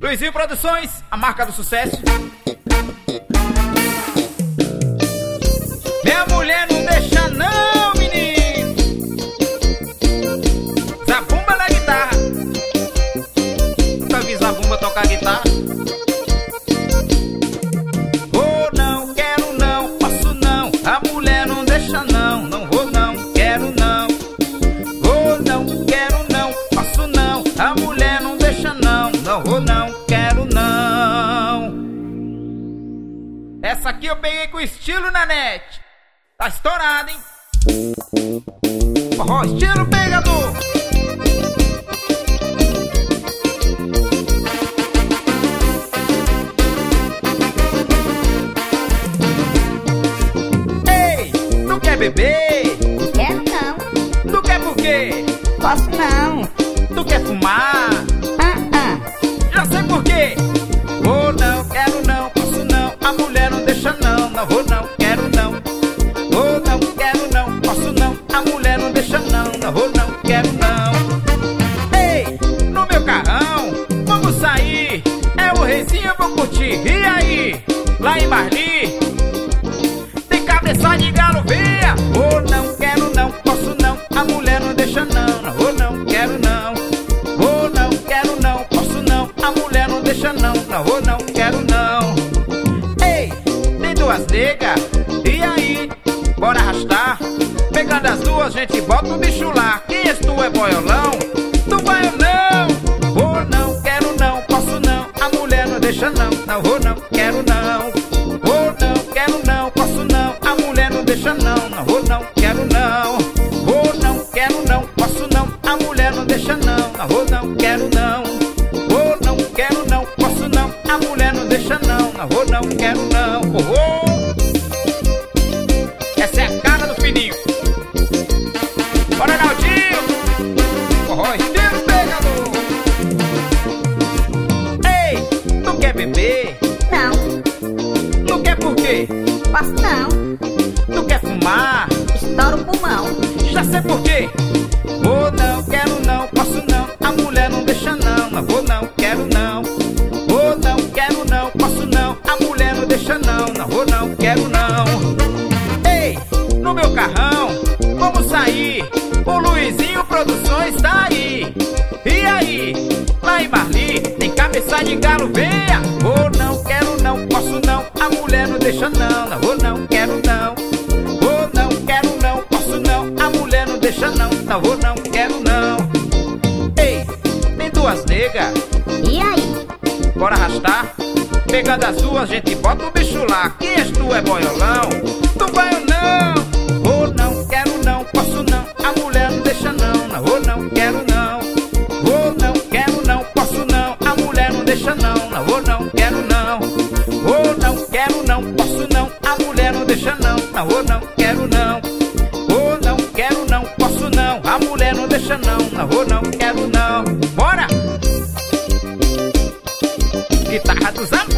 Luizinho Produções, a marca do sucesso. Minha mulher não deixa não, menino. Zabumba na guitarra. Nunca vi Zabumba tocar guitarra. Vou não, quero não, posso não. A mulher não deixa não, não vou não, quero não. Vou não, quero não, posso não. A mulher não deixa não, não vou não, quero não. Essa aqui eu peguei com estilo na net. Tá estourado, hein? Forró estilo pegador. Ei, tu quer beber? Quero não. Tu quer por quê? Posso não. Tu quer fumar? Já sei por quê. Vou não, quero não, posso não. A mulher não deixa não, não vou não, quero não. Vou não, quero não, posso não. A mulher não deixa não, não vou não, quero não. Ei, no meu carrão, vamos sair. É o reizinho, eu vou curtir. E aí, lá em Marli, tem cabeça de galo, veia. Vou não, quero não, posso não. A mulher não deixa não, não vou não, quero não. Vou não, quero não, posso não. A mulher não deixa não, não vou não, quero não. Ei, tem duas negas, e aí, bora arrastar. Pegando as duas, gente, bota o bicho lá. Quem és tu, é boiolão? Tu vai ou não? Vou não, quero não, posso não. A mulher não deixa não, não vou não, quero não. Vou não, quero não, posso não. A mulher não deixa não, não vou não, quero não. Vou não, quero não, posso não. A mulher não deixa não, não vou não, quero não. Vou não, quero não, posso não. A mulher não deixa não, não vou não, quero não. Essa é a cara do fininho. Bora, Naldinho. Forró estilo pegador. Ei, tu quer beber? Não. Tu quer por quê? Posso não. Tu quer fumar? Estoura o pulmão. Já sei por quê. Vou não, quero não, posso não. A mulher não deixa não, não vou não, quero não. Vou não, quero não, posso não. A mulher não deixa não, não vou não, quero não. Ei, no meu carrão, vamos sair. O Luizinho Produções tá aí. E aí, lá em Marli, tem cabeça de galo, venha. Vou não, quero não, posso não. A mulher não deixa não, não vou não, quero não. Vou não, quero não, posso não. A mulher não deixa não, não vou não, quero não. Ei, tem duas negas, E aí? bora arrastar. Pegando as duas, gente, bota o bicho lá. Quem és tu, é boiolão? Tu vai ou não? Vou não, quero não, posso não. A mulher não deixa não, não vou não, quero não. Vou não, quero não, posso não. A mulher não deixa não, não vou não, quero não. Vou não, quero não, posso não. A mulher não deixa não, não vou não, quero não. Vou não, quero não, posso não. A mulher não deixa não, não vou não, quero não. Bora! Guitarra dos amigos.